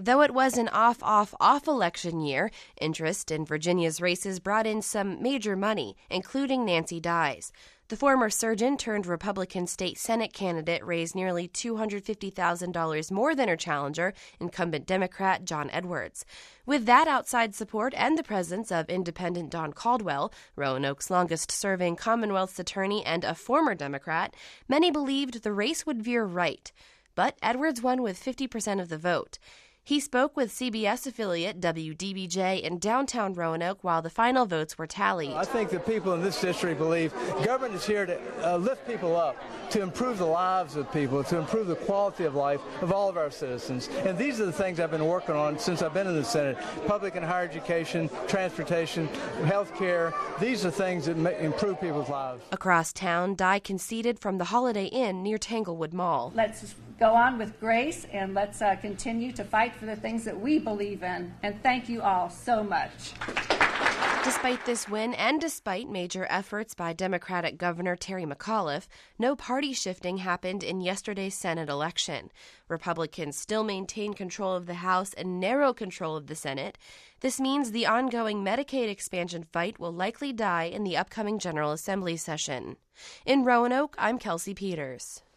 Though it was an off election year, interest in Virginia's races brought in some major money, including Nancy Dyes. The former surgeon turned Republican state Senate candidate raised nearly $250,000 more than her challenger, incumbent Democrat John Edwards. With that outside support and the presence of independent Don Caldwell, Roanoke's longest-serving Commonwealth's attorney and a former Democrat, many believed the race would veer right. But Edwards won with 50% of the vote. He spoke with CBS affiliate WDBJ in downtown Roanoke while the final votes were tallied. I think the people in this district believe government is here to lift people up, to improve the lives of people, to improve the quality of life of all of our citizens. And these are the things I've been working on since I've been in the Senate. Public and higher education, transportation, health care. These are things that improve people's lives. Across town, Dye conceded from the Holiday Inn near Tanglewood Mall. Let's go on with grace and let's continue to fight for the things that we believe in. And thank you all so much. Despite this win and despite major efforts by Democratic Governor Terry McAuliffe, no party shifting happened in yesterday's Senate election. Republicans still maintain control of the House and narrow control of the Senate. This means the ongoing Medicaid expansion fight will likely die in the upcoming General Assembly session. In Roanoke, I'm Kelsey Peters.